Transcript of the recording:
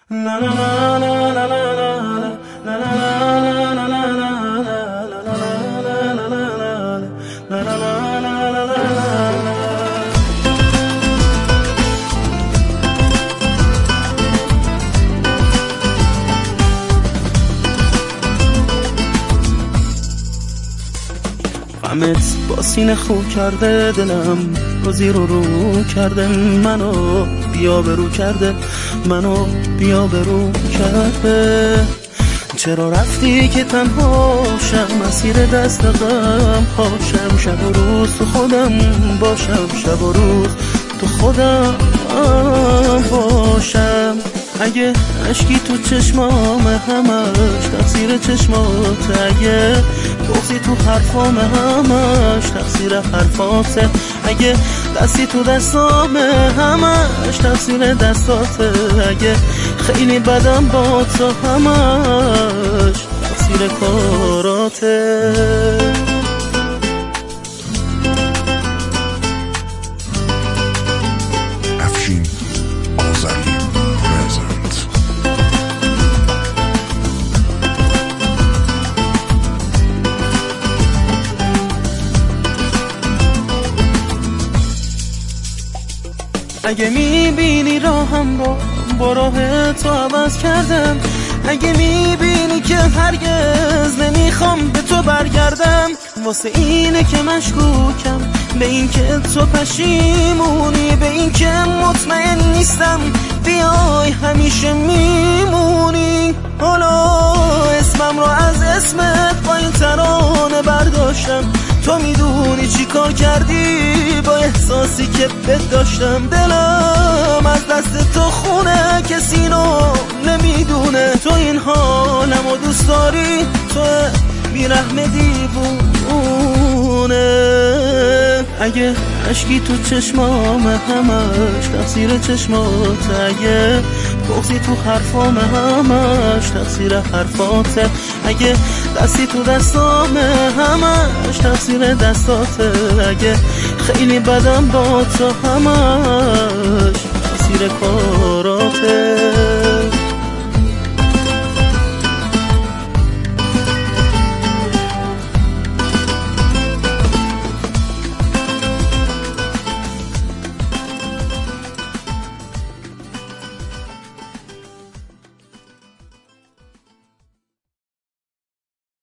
غمت با سینه خو کرده دلم، روزی رو کرده منو بیابرو کرده، منو بیابرو کرده. چرا رفتی که تنها شم، مسیر دست غم پاشم، شب و روز تو خودم باشم، شب و روز تو خودم باشم. اگه اشکی تو چشمام همش تقصیر چشمات، اگه بغضی تو حرفام همش تقصیر حرفاته، اگه دستی تو دستام همش تقصیر دستاته، اگه خیلی بدم با تو همش تقصیر کاراته. اگه میبینی راهم رو با راه تو عوض کردم، اگه میبینی که هرگز نمیخوام به تو برگردم، واسه اینه که مشکوکم به این که تو پشیمونی، به این که مطمئن نیستم بیای همیشه میمونی. حالا اسمم رو از اسمت با این ترانه برداشتم، تو میدونی چی کار کردی با احساسی که بهت داشتم. دلم از دست تو خونه، کسی رو نمیدونه تو این حالمو دوست داری، تو بیرحم دیوونه. اگه اشکی تو چشمام همش تقصیر چشمات، اگه بغضی تو حرفام همش تقصیر حرفاته، اگه دستی تو دستام همش تقصیر دستاته، اگه خیلی بدم با تو همش تقصیر کاراته.